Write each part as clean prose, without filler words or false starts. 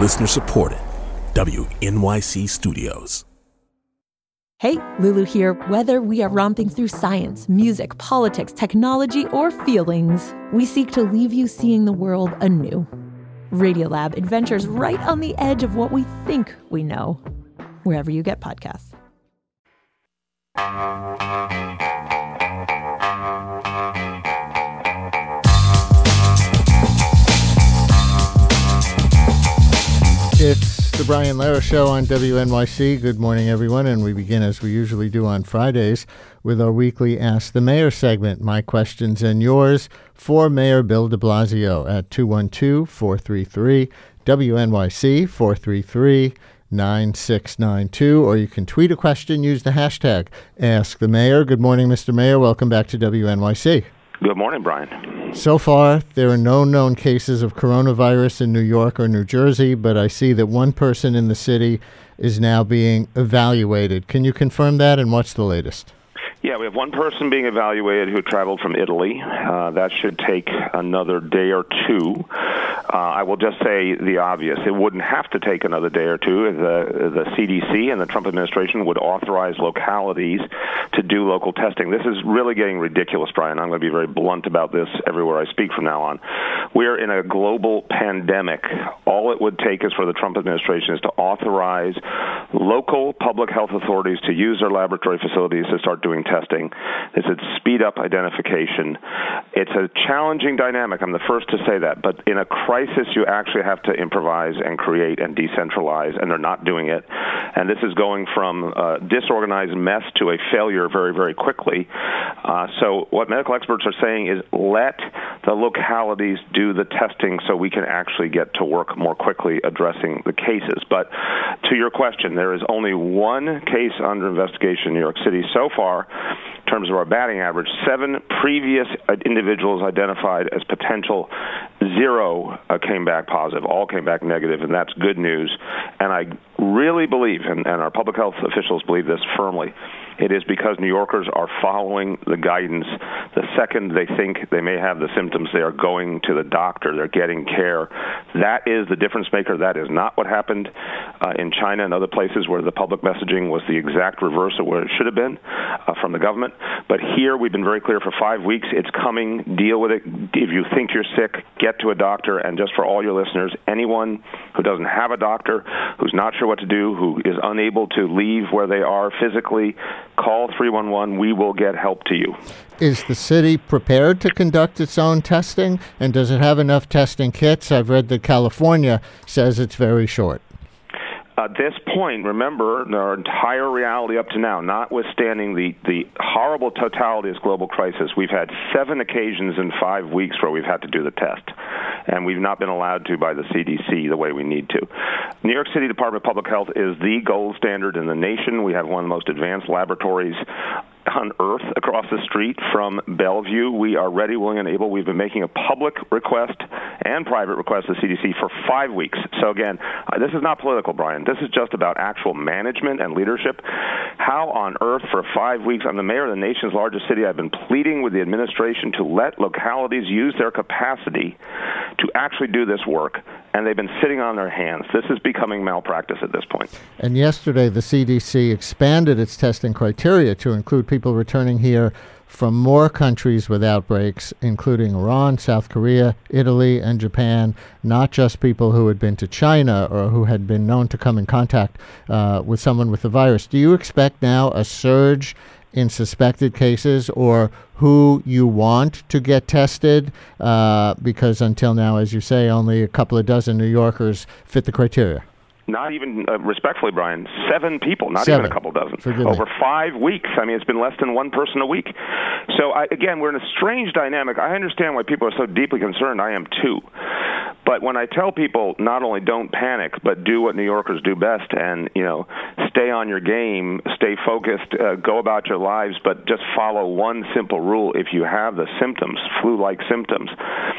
Listener supported. WNYC Studios. Hey, Lulu here. Whether we are romping through science, music, politics, technology, or feelings, we seek to leave you seeing the world anew. Radiolab adventures right on the edge of what we think we know. Wherever you get podcasts. It's the Brian Lara Show on WNYC. Good morning, everyone, and we begin, as we usually do on Fridays, with our weekly Ask the Mayor segment. My questions and yours for Mayor Bill de Blasio at 212-433-WNYC, 433-9692, or you can tweet a question, use the hashtag Ask the Mayor. Good morning, Mr. Mayor. Welcome back to WNYC. Good morning, Brian. So far, there are no known cases of coronavirus in New York or New Jersey, but I see that one person in the city is now being evaluated. Can you confirm that, and what's the latest? Yeah, we have one person being evaluated who traveled from Italy. That should take another day or two. I will just say the obvious. It wouldn't have to take another day or two. The CDC and the Trump administration would authorize localities to do local testing. This is really getting ridiculous, Brian. I'm going to be very blunt about this everywhere I speak from now on. We're in a global pandemic. All it would take is for the Trump administration is to authorize local public health authorities to use their laboratory facilities to start doing testing. This would speed up identification. It's a challenging dynamic. I'm the first to say that. But in a crisis, you actually have to improvise and create and decentralize, and they're not doing it. And this is going from a disorganized mess to a failure very, very quickly. So what medical experts are saying is let the localities do the testing so we can actually get to work more quickly addressing the cases. But to your question, there is only one case under investigation in New York City so far. In terms of our batting average, 7 previous individuals identified as potential, 0 came back positive, all came back negative, and that's good news. And I really believe, and our public health officials believe this firmly, it is because New Yorkers are following the guidance. The second they think they may have the symptoms, they are going to the doctor. They're getting care. That is the difference maker. That is not what happened in China and other places where the public messaging was the exact reverse of what it should have been from the government. But here we've been very clear for 5 weeks. It's coming. Deal with it. If you think you're sick, get to a doctor. And just for all your listeners, anyone who doesn't have a doctor, who's not sure what to do, who is unable to leave where they are physically, call 311. We will get help to you. Is the city prepared to conduct its own testing, and does it have enough testing kits? I've read that California says it's very short. At this point, remember, our entire reality up to now, notwithstanding the horrible totality of this global crisis, we've had 7 occasions in 5 weeks where we've had to do the test, and we've not been allowed to by the CDC the way we need to. New York City Department of Public Health is the gold standard in the nation. We have one of the most advanced laboratories on Earth across the street from Bellevue. We are ready, willing, and able. We've been making a public request and private request to CDC for 5 weeks. So again, this is not political, Brian. This is just about actual management and leadership. How on earth for 5 weeks? I'm the mayor of the nation's largest city. I've been pleading with the administration to let localities use their capacity to actually do this work, and they've been sitting on their hands. This is becoming malpractice at this point. And yesterday, the CDC expanded its testing criteria to include people returning here from more countries with outbreaks, including Iran, South Korea, Italy, and Japan, not just people who had been to China or who had been known to come in contact with someone with the virus. Do you expect now a surge in suspected cases, or who you want to get tested? Because until now, as you say, only a couple of dozen New Yorkers fit the criteria. Not even, respectfully, Brian, 7 people, not even a couple dozen, over 5 weeks. I mean, it's been less than one person a week. So, again, we're in a strange dynamic. I understand why people are so deeply concerned. I am too. But when I tell people not only don't panic, but do what New Yorkers do best and, stay on your game, stay focused, go about your lives, but just follow one simple rule. If you have the symptoms, flu-like symptoms,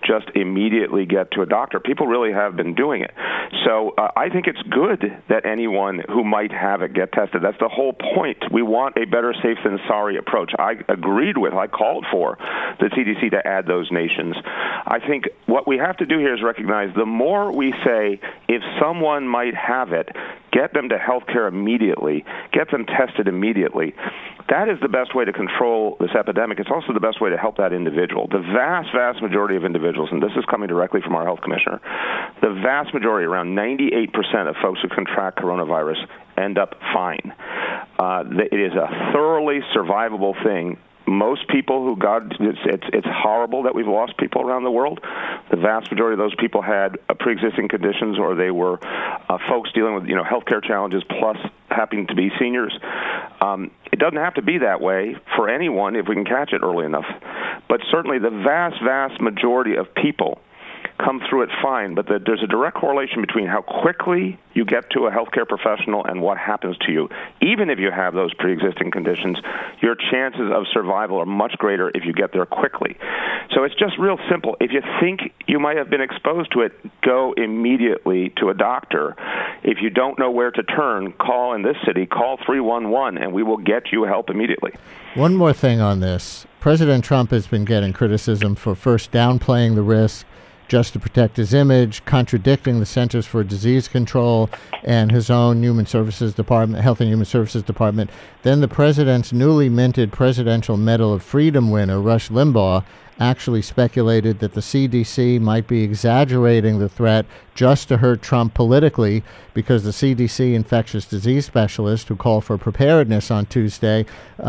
just immediately get to a doctor. People really have been doing it. So I think it's good that anyone who might have it get tested. That's the whole point. We want a better safe than sorry approach. I called for the CDC to add those nations. I think what we have to do here is recognize the more we say if someone might have it, get them to health care immediately, get them tested immediately. That is the best way to control this epidemic. It's also the best way to help that individual. The vast, vast majority of individuals, and this is coming directly from our health commissioner, the vast majority, around 98% of folks who contract coronavirus end up fine. It is a thoroughly survivable thing. Most people who it's horrible that we've lost people around the world. The vast majority of those people had pre-existing conditions, or they were folks dealing with healthcare challenges, plus happening to be seniors. It doesn't have to be that way for anyone if we can catch it early enough. But certainly the vast, vast majority of people come through it fine, but there's a direct correlation between how quickly you get to a healthcare professional and what happens to you. Even if you have those pre-existing conditions, your chances of survival are much greater if you get there quickly. So it's just real simple. If you think you might have been exposed to it, go immediately to a doctor. If you don't know where to turn, call in this city, call 311, and we will get you help immediately. One more thing on this. President Trump has been getting criticism for first downplaying the risk, just to protect his image, contradicting the Centers for Disease Control and his own Human Services Department, Health and Human Services Department. Then the president's newly minted Presidential Medal of Freedom winner, Rush Limbaugh, actually speculated that the CDC might be exaggerating the threat just to hurt Trump politically, because the CDC infectious disease specialist who called for preparedness on Tuesday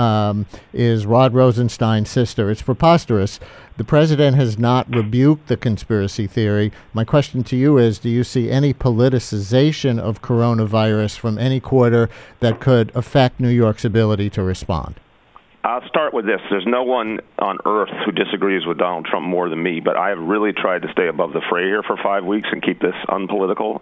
is Rod Rosenstein's sister. It's preposterous. The president has not rebuked the conspiracy theory. My question to you is, do you see any politicization of coronavirus from any quarter that could affect New York's ability to respond? I'll start with this. There's no one on earth who disagrees with Donald Trump more than me, but I have really tried to stay above the fray here for 5 weeks and keep this unpolitical.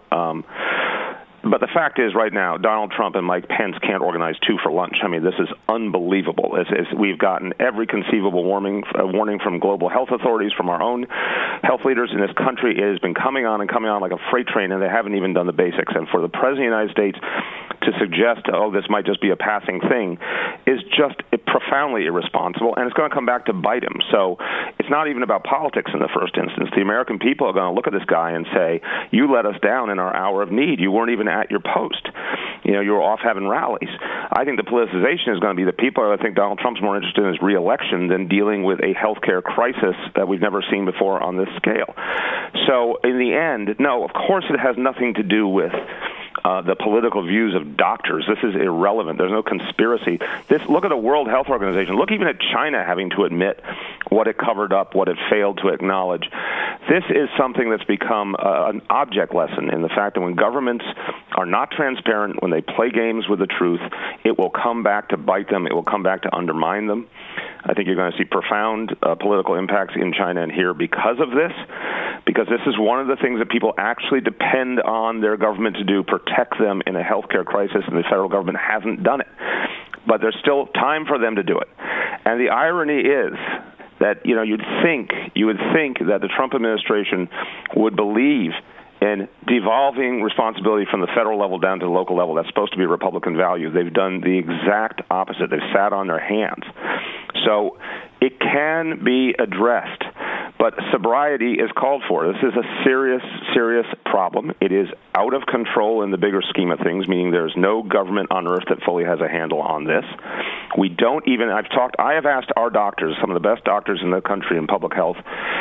But the fact is, right now, Donald Trump and Mike Pence can't organize two for lunch. I mean, this is unbelievable. We've gotten every conceivable warning from global health authorities, from our own health leaders in this country. It has been coming on like a freight train, and they haven't even done the basics. And for the President of the United States to suggest, this might just be a passing thing, is just profoundly irresponsible, and it's going to come back to bite him. So it's not even about politics in the first instance. The American people are going to look at this guy and say, you let us down in our hour of need. You weren't even at your post. You were off having rallies. I think the politicization is going to be the people. I think Donald Trump's more interested in his reelection than dealing with a healthcare crisis that we've never seen before on this scale. So in the end, no, of course it has nothing to do with the political views of doctors. This is irrelevant. There's no conspiracy. Look at the World Health Organization. Look even at China having to admit what it covered up, what it failed to acknowledge. This is something that's become an object lesson in the fact that when governments are not transparent, when they play games with the truth, it will come back to bite them. It will come back to undermine them. I think you're going to see profound political impacts in China and here because of this, because this is one of the things that people actually depend on their government to do, protect them in a healthcare crisis, and the federal government hasn't done it. But there's still time for them to do it. And the irony is that, you would think that the Trump administration would believe in devolving responsibility from the federal level down to the local level. That's supposed to be a Republican value. They've done the exact opposite. They've sat on their hands. So it can be addressed, but sobriety is called for. This is a serious, serious problem. It is out of control in the bigger scheme of things, meaning there's no government on earth that fully has a handle on this. We don't even, I have asked our doctors, some of the best doctors in the country in public health,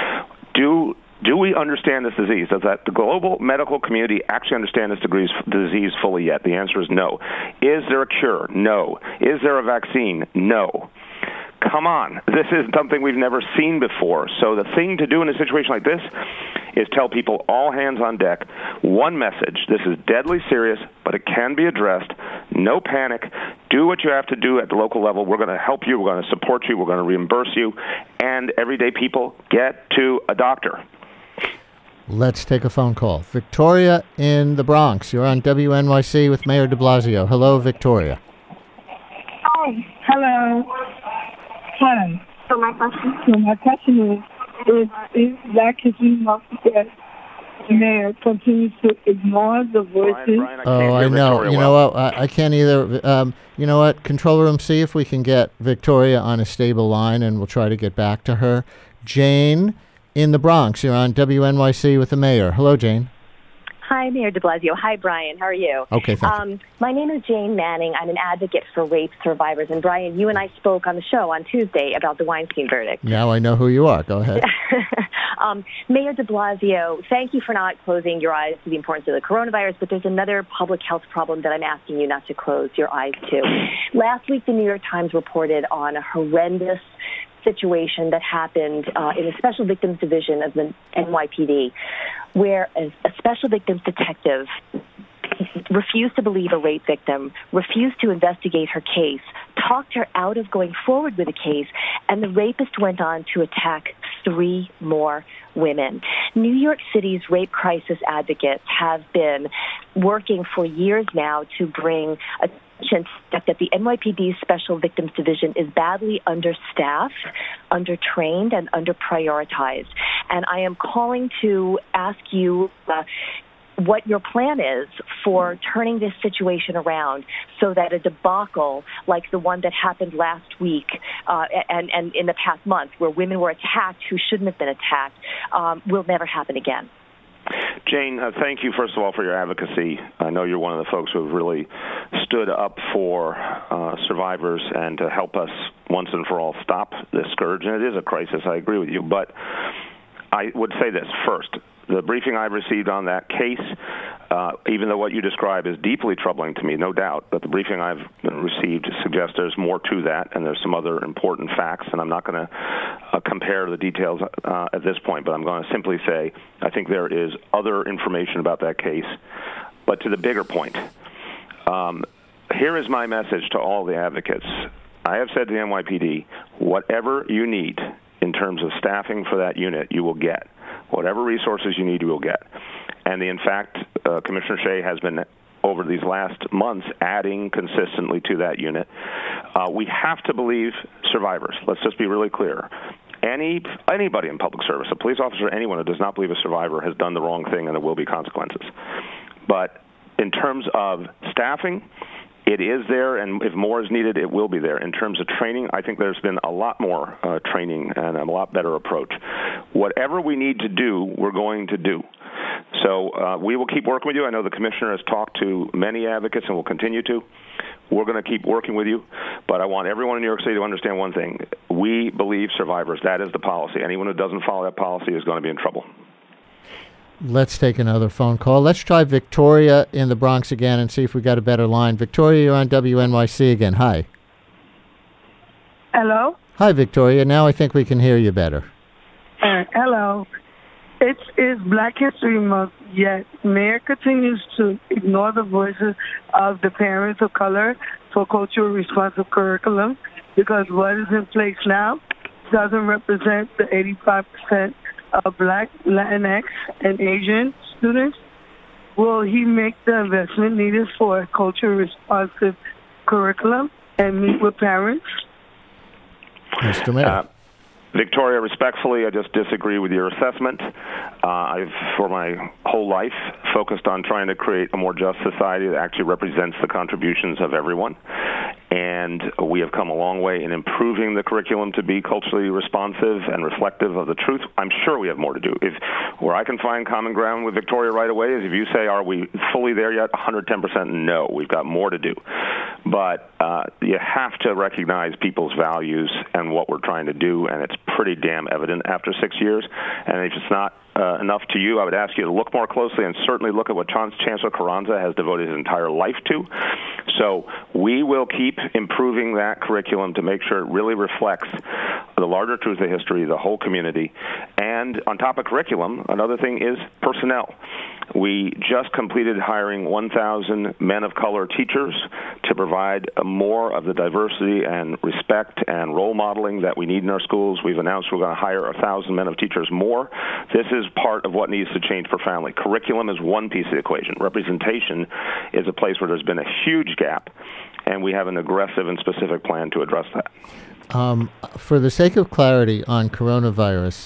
do we understand this disease? Does the global medical community actually understand this disease fully yet? The answer is no. Is there a cure? No. Is there a vaccine? No. Come on. This is something we've never seen before. So the thing to do in a situation like this is tell people all hands on deck. One message. This is deadly serious, but it can be addressed. No panic. Do what you have to do at the local level. We're going to help you. We're going to support you. We're going to reimburse you. And everyday people, get to a doctor. Let's take a phone call. Victoria in the Bronx. You're on WNYC with Mayor de Blasio. Hello, Victoria. Hi. Hello. Hi. So my question is, It's Black History Month that the mayor continues to ignore the voices. Brian, I know. Victoria You know what? I can't either. You know what? Control room, see if we can get Victoria on a stable line, and we'll try to get back to her. Jane in the Bronx. You're on WNYC with the mayor. Hello, Jane. Hi, Mayor de Blasio. Hi, Brian. How are you? Okay, thank you. My name is Jane Manning. I'm an advocate for rape survivors. And, Brian, you and I spoke on the show on Tuesday about the Weinstein verdict. Now I know who you are. Go ahead. Mayor de Blasio, thank you for not closing your eyes to the importance of the coronavirus, but there's another public health problem that I'm asking you not to close your eyes to. Last week, the New York Times reported on a horrendous situation that happened in the Special Victims Division of the NYPD, where a special victims detective refused to believe a rape victim, refused to investigate her case, talked her out of going forward with the case, and the rapist went on to attack 3 more women. New York City's rape crisis advocates have been working for years now to bring attention that the NYPD Special Victims Division is badly understaffed, undertrained, and underprioritized. And I am calling to ask you what your plan is for turning this situation around so that a debacle like the one that happened last week and in the past month where women were attacked who shouldn't have been attacked will never happen again. Jane, thank you, first of all, for your advocacy. I know you're one of the folks who have really stood up for survivors and to help us once and for all stop this scourge. And it is a crisis, I agree with you. But I would say this first. The briefing I've received on that case, even though what you describe is deeply troubling to me, no doubt, but the briefing I've received suggests there's more to that, and there's some other important facts, and I'm not going to compare the details at this point, but I'm going to simply say I think there is other information about that case. But to the bigger point, here is my message to all the advocates. I have said to the NYPD, whatever you need in terms of staffing for that unit, you will get. Whatever resources you need, you will get. And in fact, Commissioner Shea has been, over these last months, adding consistently to that unit. We have to believe survivors. Let's just be really clear. Anybody in public service, a police officer, anyone who does not believe a survivor has done the wrong thing, and there will be consequences. But in terms of staffing, it is there, and if more is needed, it will be there. In terms of training, I think there's been a lot more training and a lot better approach. Whatever we need to do, we're going to do. So we will keep working with you. I know the commissioner has talked to many advocates and will continue to. We're going to keep working with you, but I want everyone in New York City to understand one thing. We believe survivors. That is the policy. Anyone who doesn't follow that policy is going to be in trouble. Let's take another phone call. Let's try Victoria in the Bronx again and see if we got a better line. Victoria, you're on WNYC again. Hi. Hello? Hi, Victoria. Now I think we can hear you better. Hello. It's Black History Month, yet Mayor continues to ignore the voices of the parents of color for culturally responsive curriculum because what is in place now doesn't represent the 85% of Black, Latinx, and Asian students. Will he make the investment needed for a culturally responsive curriculum and meet with parents? Mr. Mayor. Victoria, respectfully, I just disagree with your assessment. I've, for my whole life, focused on trying to create a more just society that actually represents the contributions of everyone. And we have come a long way in improving the curriculum to be culturally responsive and reflective of the truth. I'm sure we have more to do. Where I can find common ground with Victoria right away is if you say, are we fully there yet? 110% no. We've got more to do. But you have to recognize people's values and what we're trying to do, and it's pretty damn evident after 6 years. And if it's not enough to you, I would ask you to look more closely and certainly look at what Chancellor Carranza has devoted his entire life to. So we will keep improving that curriculum to make sure it really reflects the larger truth of history, the whole community. And on top of curriculum, another thing is personnel. We just completed hiring 1,000 men of color teachers to provide more of the diversity and respect and role modeling that we need in our schools. We've announced we're going to hire 1,000 men of teachers more. This is part of what needs to change profoundly. Curriculum is one piece of the equation. Representation is a place where there's been a huge gap, and we have an aggressive and specific plan to address that. For the sake of clarity on coronavirus,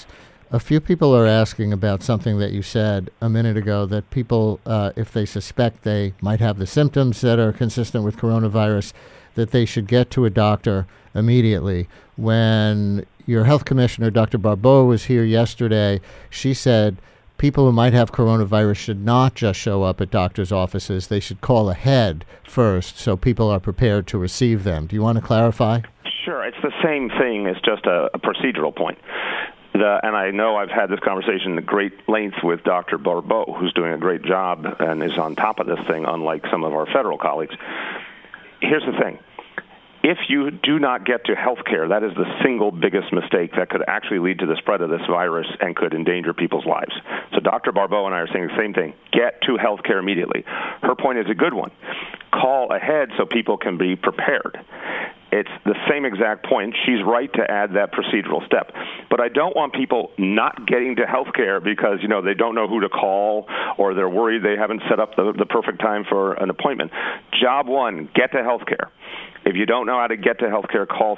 A few people are asking about something that you said a minute ago, that people, if they suspect they might have the symptoms that are consistent with coronavirus, that they should get to a doctor immediately. When your health commissioner, Dr. Barbeau, was here yesterday, she said people who might have coronavirus should not just show up at doctors' offices. They should call ahead first so people are prepared to receive them. Do you want to clarify? Sure. It's the same thing. It's just a procedural point. And I know I've had this conversation at great length with Dr. Barbeau, who's doing a great job and is on top of this thing, unlike some of our federal colleagues. Here's the thing. If you do not get to health care, that is the single biggest mistake that could actually lead to the spread of this virus and could endanger people's lives. So Dr. Barbeau and I are saying the same thing. Get to health care immediately. Her point is a good one. Call ahead so people can be prepared. It's the same exact point. She's right to add that procedural step. But I don't want people not getting to health care because, they don't know who to call or they're worried they haven't set up the perfect time for an appointment. Job one, get to health care. If you don't know how to get to health care, call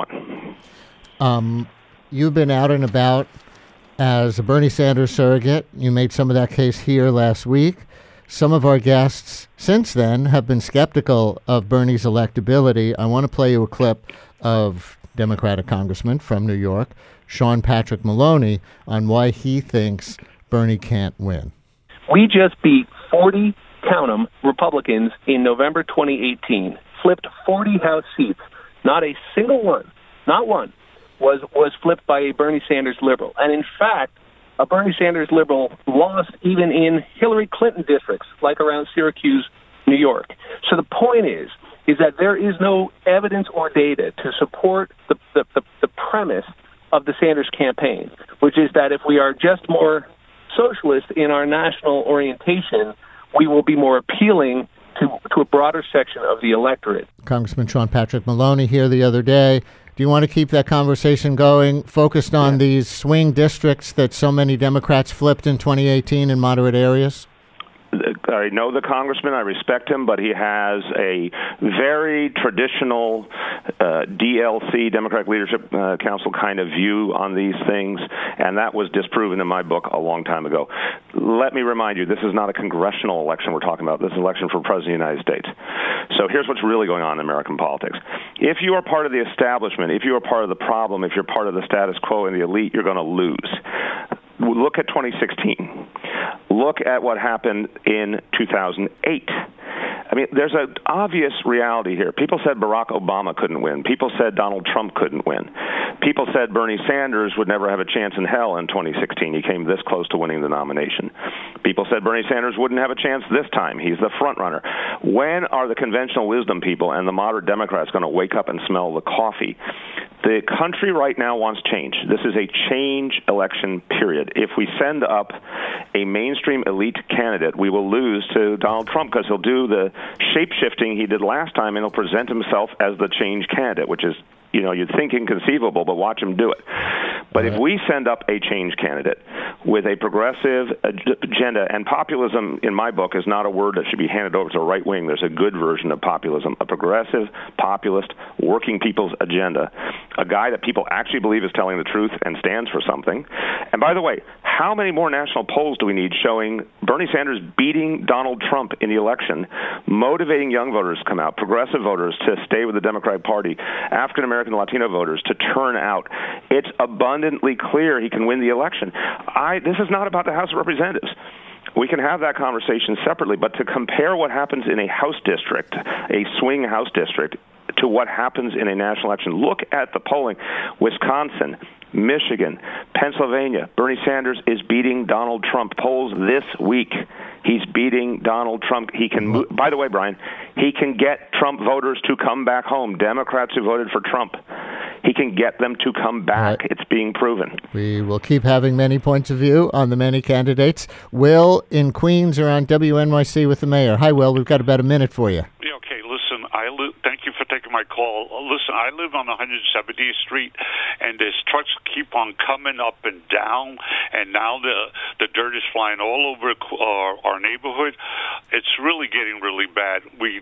311. You've been out and about as a Bernie Sanders surrogate. You made some of that case here last week. Some of our guests since then have been skeptical of Bernie's electability. I want to play you a clip of Democratic Congressman from New York, Sean Patrick Maloney, on why he thinks Bernie can't win. We just beat 40, count 'em, Republicans in November 2018, flipped 40 House seats. Not a single one, not one, was flipped by a Bernie Sanders liberal. And in fact, a Bernie Sanders liberal lost even in Hillary Clinton districts, like around Syracuse, New York. So the point is that there is no evidence or data to support the premise of the Sanders campaign, which is that if we are just more socialist in our national orientation, we will be more appealing to a broader section of the electorate. Congressman Sean Patrick Maloney here the other day. Do you want to keep that conversation going, focused on these swing districts that so many Democrats flipped in 2018 in moderate areas? I know the congressman. I respect him, but he has a very traditional DLC, Democratic Leadership Council kind of view on these things, and that was disproven in my book a long time ago. Let me remind you, this is not a congressional election we're talking about. This is an election for President of the United States. So here's what's really going on in American politics. If you are part of the establishment, if you are part of the problem, if you're part of the status quo and the elite, you're going to lose. Look at 2016. Look at what happened in 2008. I mean, there's an obvious reality here. People said Barack Obama couldn't win. People said Donald Trump couldn't win. People said Bernie Sanders would never have a chance in hell in 2016. He came this close to winning the nomination. People said Bernie Sanders wouldn't have a chance this time. He's the front runner. When are the conventional wisdom people and the moderate Democrats going to wake up and smell the coffee? The country right now wants change. This is a change election period. If we send up a mainstream elite candidate, we will lose to Donald Trump because he'll do the shape-shifting he did last time, and he'll present himself as the change candidate, which is, you'd think inconceivable, but watch him do it. But if we send up a change candidate with a progressive agenda, and populism in my book is not a word that should be handed over to the right wing. There's a good version of populism, a progressive, populist, working people's agenda, a guy that people actually believe is telling the truth and stands for something. And by the way, how many more national polls do we need showing Bernie Sanders beating Donald Trump in the election, motivating young voters to come out, progressive voters to stay with the Democratic Party, African American Latino voters to turn out? It's abundantly clear he can win the election. This is not about the House of Representatives. We can have that conversation separately, but to compare what happens in a House district, a swing House district, to what happens in a national election, look at the polling. Wisconsin, Michigan, Pennsylvania, Bernie Sanders is beating Donald Trump. Polls this week, he's beating Donald Trump. He can move, by the way, Brian, he can get Trump voters to come back home. Democrats who voted for Trump, he can get them to come back. Right. It's being proven. We will keep having many points of view on the many candidates. Will in Queens are on WNYC with the mayor. Hi, Will. We've got about a minute for you. Yeah, okay. Listen, thank you for taking my call. Listen, I live on 170th Street, and these trucks keep on coming up and down, and now the dirt is flying all over our neighborhood. It's really getting really bad. We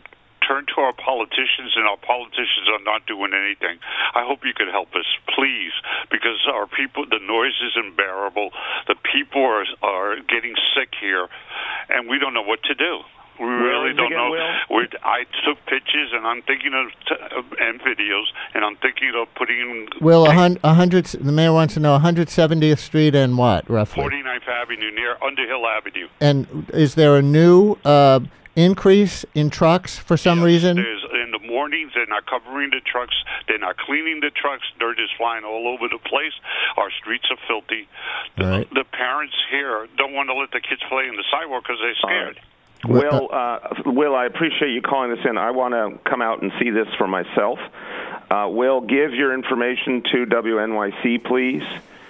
turn to our politicians, and our politicians are not doing anything. I hope you could help us, please, because our people, the noise is unbearable. The people are getting sick here, and we don't know what to do. We really don't know. I took pictures, and I'm thinking of and videos, and I'm thinking of putting in. Will, 100. The mayor wants to know 170th Street and what roughly? 49th Avenue near Underhill Avenue. And is there a new increase in trucks for some reason? There's, in the mornings, they're not covering the trucks. They're not cleaning the trucks. Dirt is flying all over the place. Our streets are filthy. Right. The parents here don't want to let the kids play in the sidewalk because they're scared. Will, I appreciate you calling this in. I want to come out and see this for myself. Will, give your information to WNYC, please.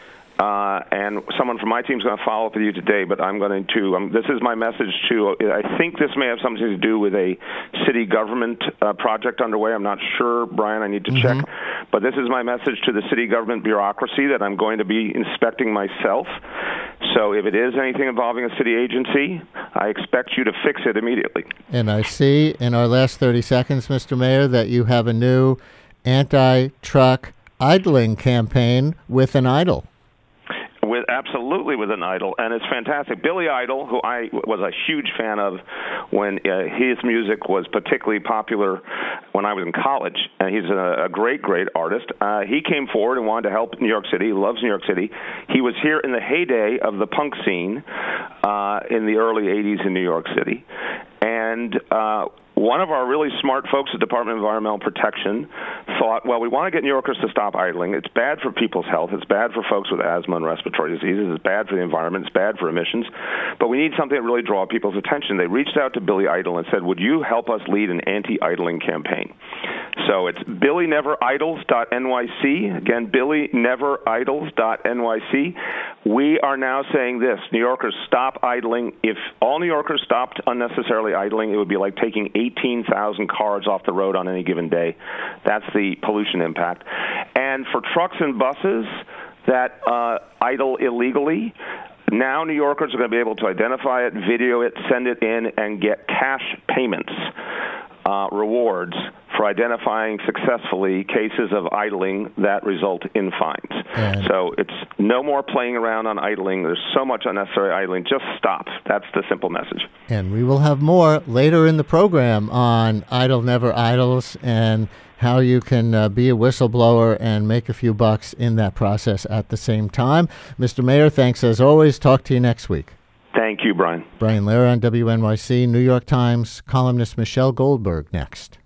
And someone from my team is going to follow up with you today, but I'm going to, this is my message to, I think this may have something to do with a city government project underway. I'm not sure, Brian, I need to check. But this is my message to the city government bureaucracy that I'm going to be inspecting myself. So if it is anything involving a city agency, I expect you to fix it immediately. And I see in our last 30 seconds, Mr. Mayor, that you have a new anti-truck idling campaign with an idol. Absolutely with an idol, and it's fantastic. Billy Idol, who I was a huge fan of when his music was particularly popular when I was in college, and he's a great, great artist. He came forward and wanted to help New York City. He loves New York City. He was here in the heyday of the punk scene in the early 80s in New York City. And one of our really smart folks at the Department of Environmental Protection thought, well, we want to get New Yorkers to stop idling. It's bad for people's health. It's bad for folks with asthma and respiratory diseases. It's bad for the environment. It's bad for emissions. But we need something that really draw people's attention. They reached out to Billy Idol and said, would you help us lead an anti-idling campaign? So it's BillyNeverIdles.nyc. Again, BillyNeverIdles.nyc. We are now saying this: New Yorkers, stop idling. If all New Yorkers stopped unnecessarily idling, it would be like taking 18,000 cars off the road on any given day. That's the pollution impact. And for trucks and buses that idle illegally, now New Yorkers are going to be able to identify it, video it, send it in, and get cash payments, rewards for identifying successfully cases of idling that result in fines. So it's no more playing around on idling. There's so much unnecessary idling. Just stop. That's the simple message. And we will have more later in the program on Idle Never Idles and how you can be a whistleblower and make a few bucks in that process at the same time. Mr. Mayor, thanks as always. Talk to you next week. Thank you, Brian. Brian Lehrer on WNYC. New York Times columnist Michelle Goldberg next.